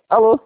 Alô?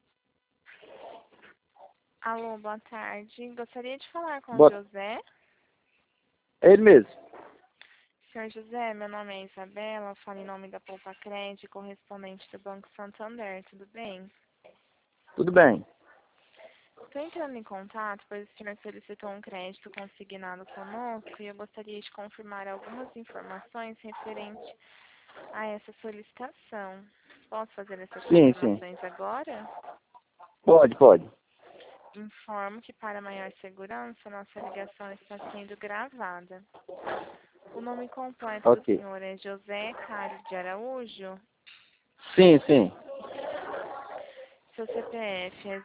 Alô, boa tarde. Gostaria de falar com o Boa... José. É ele mesmo. Senhor José, meu nome é Isabela, falo em nome da Poupa Crédito, correspondente do Banco Santander, tudo bem? Tudo bem. Estou entrando em contato, pois o senhor solicitou um crédito consignado conosco e eu gostaria de confirmar algumas informações referentes a essa solicitação. Posso fazer essas Sim, sim. confirmações agora? Pode. Informo que, para maior segurança, nossa ligação está sendo gravada. O nome completo do Ok. senhor é José Carlos de Araújo. Sim. Seu CPF é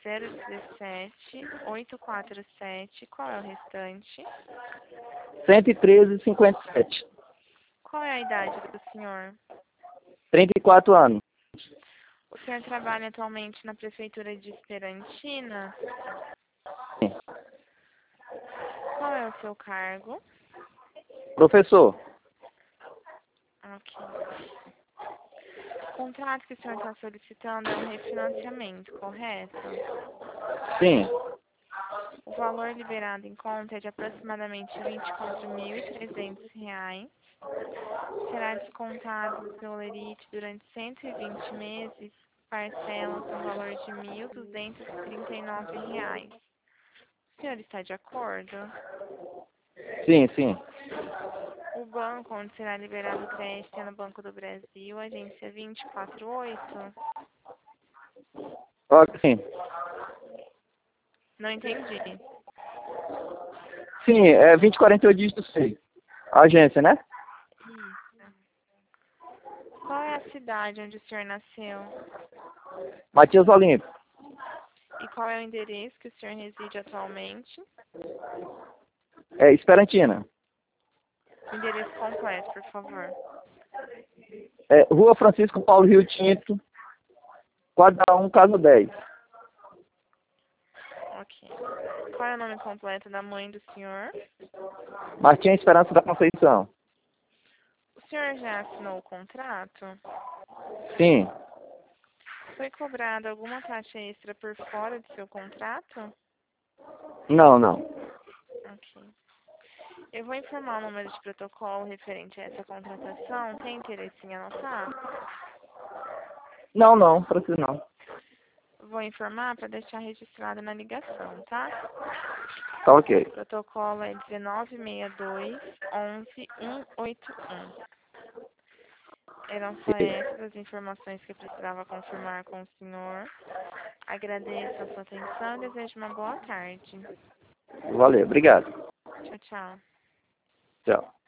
017-847. Qual é o restante? 113,57. Qual é a idade do senhor? 34 anos. O senhor trabalha atualmente na prefeitura de Esperantina? Sim. Qual é o seu cargo? Professor? Ok. O contrato que o senhor está solicitando é um refinanciamento, correto? Sim. O valor liberado em conta é de aproximadamente R$ 24.300. Será descontado do seu lerite durante 120 meses, parcelas no valor de R$ 1.239. O senhor está de acordo? Sim. O banco onde será liberado o crédito é no Banco do Brasil, agência 248? Ok, sim. Não entendi. Sim, é 2048 dígito 6. Agência, né? Isso. Qual é a cidade onde o senhor nasceu? Matias Olímpio. E qual é o endereço que o senhor reside atualmente? É Esperantina. O endereço completo, por favor. É Rua Francisco Paulo Rio Tinto, quadra 1, casa 10. Ok. Qual é o nome completo da mãe do senhor? Martim Esperança da Conceição. O senhor já assinou o contrato? Sim. Foi cobrada alguma taxa extra por fora do seu contrato? Não. Ok. Eu vou informar o número de protocolo referente a essa contratação. Tem interesse em anotar? Não, preciso não. Vou informar para deixar registrado na ligação, tá? Tá ok. O protocolo é 1962-11181. Eram só essas as informações que eu precisava confirmar com o senhor. Agradeço a sua atenção e desejo uma boa tarde. Valeu, obrigado. Tchau. Tchau.